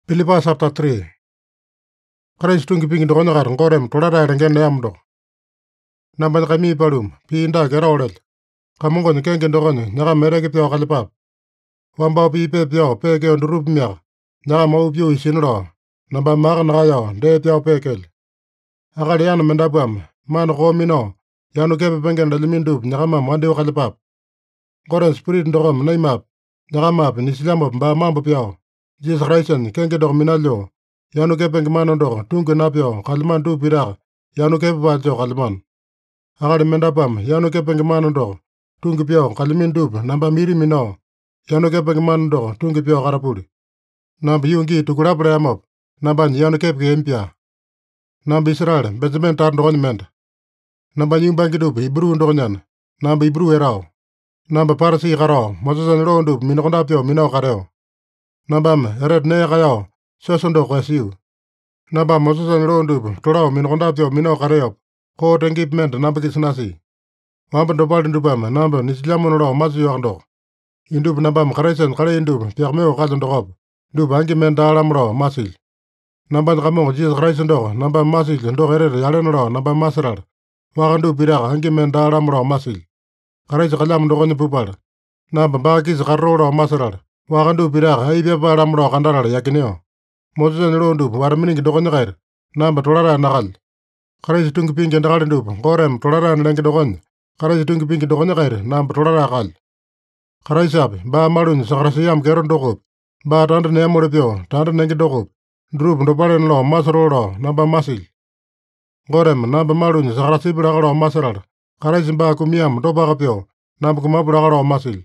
Pilipas chapter 3. Christ tungi dokonya kar ngorem tolara rengen yamdo. Nambal kami palum, pinda gerolel. Kamungon kenge dokonya, nyaga mereke pio kalipap. Wamba pi pe pio peke ondurup miak. Nyaga mau pio isinro. Namba maga nagayo, de pio pekel. Akali yanu mendabam, mano komino. Yanu kepe pengen dalimindup, nyaga mam wande kalipap. Goren spirit dokom naimap. Nyaga map nisilamop mba mambo pio. Jesus Christ kenge dok minalyo. Yanu kepe ngimano dok tungke napyo kaliman tu pirak. Yanu kepe bajo kaliman. Akali mendapam yanu kepe ngimano dok tungke pyo kalimin dup namba miri mino. Yanu kepe ngimano dok tungke pyo karapuri. Namba yungi tukurapre amop. Namba yanu kepe kempia. Namba Israel Benjamin tar ndokony menda. Namba nyumbangi dup Ibru ndokonyan. Namba Ibru erao. Namba parasi karo Moses nro dup minokonda pyo mino kareo. Nambam eret ne kayo sosondo kwesiu. Nambam Moses nro dup torao minokonda pyo mino kareo. Ko tengip ment namba kisnasi. Wamba ndopal ndupam namba nisilamu nro masu yokndo. Indup nambam karesen kare indup piakmeo kazondokop. Dup angi menta alamro masil. Nambam kamong Jesus Christ ndo nambam masil ndo eret yalenro nambam masrar. Wakandu pirak angi menta alamro masil. Karese kalam ndokonye pupal. Nambam bakis karro masrar. Wakandu pirak haibe alamro kandarar yakineo. Moses nro dup warmining dokonye kair. Namba tolara nakal. Karese tungi pingi ndakal dup ngorem tolara nlengi dokonye. Karese tungi pingi dokonye kair namba tolara akal. Karese api ba malun sakrasiyam keron dokup. Ba tanda neamore pyo tanda nengi dokup. Drup ndopalen lo masrolo namba masil. Ngorem namba malun sakrasibrakalo masrar. Karese ba kumiam dopaka pyo namba kumabrakalo masil.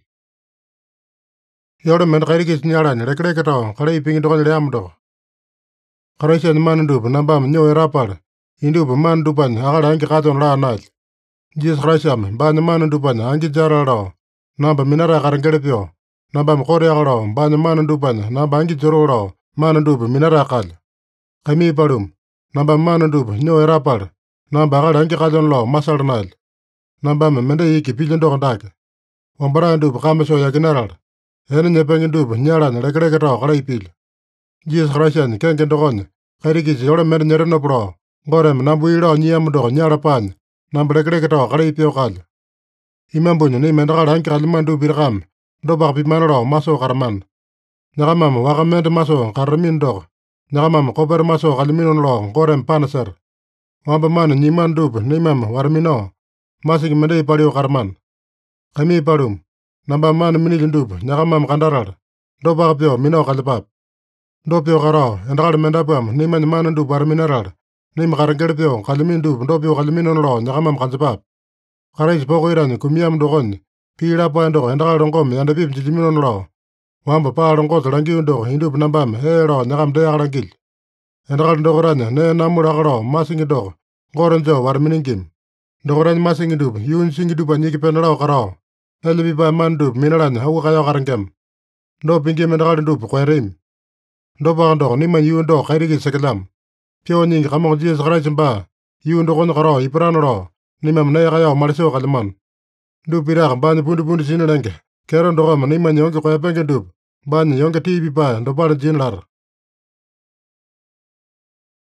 Yore men kairikis nyaran rekreketo kare pingi dokonye leamdo. Karese man dup nambam nyo erapal. Indup man dupan akal angi katon la nal. Jesus Christ banyak man dupan angi jaralo. Namba minara karengere pyo. Namba mkore akalo banyak man dupan namba angi jorolo. Man dup minara akal. Kami palum. Namba man dup nyo erapal. Namba akal angi katon lo masal nal. Namba mende iki pilendo kondak. Wambara dup kameso yakinaral. Ene nyepengin dup nyaran rekreketo kare ipil. Jesus Christ kenge dokonye. Kairikis yore men nyereno pro. Ngorem nambu ilo nyiyam dok nyara pan. Nambu rekreketo kare ipio kal. Imambunyo ni mendakal anki kalimandu birakam. Dobak pimanoro maso karaman. Nyakamam wakamende maso karamin dok. Nyakamam koper maso kaliminon lo ngorem panaser. Wamba man nyiman dup nimam warmino. Masik mende ipalio karaman. Kami palum. Namba man minilin dup nyakamam kandarar. Dobak pio mino kalipap. Dopio karo endakal mendapam niman man dup warminarar. Nim karengere pio kalimin dup ndopio kaliminon lo nyakamam kansipap. Karais poko iran kumiam dokon. Pila pa ndoko endakal rongkom yanda pip jijiminon lo. Wamba pa rongkos langi ndoko hindup nambam lo nyakam deyak langil. Endakal ndokoranya ne namur akaro masingi doko. Ngorenjo warminingkim. Ndokoranya masingi dup yun singi dupa nyiki penalo karo. Elebi pa man dup minaranya hawa kayo karengkem. Ndo pingi mendakal dup kwerim. Ndo pa ndoko niman yun do kairiki sekelam. Pio nyingi kamong Jesus Christ mba. Yun dokon karo iprano lo. Nimam na kayo malisyo kaliman. Dup pirak banyi pundu sinilenge. Keron dokom niman yonke kwe pengen dup. Banyi yonke tibi pa ndopal jinlar.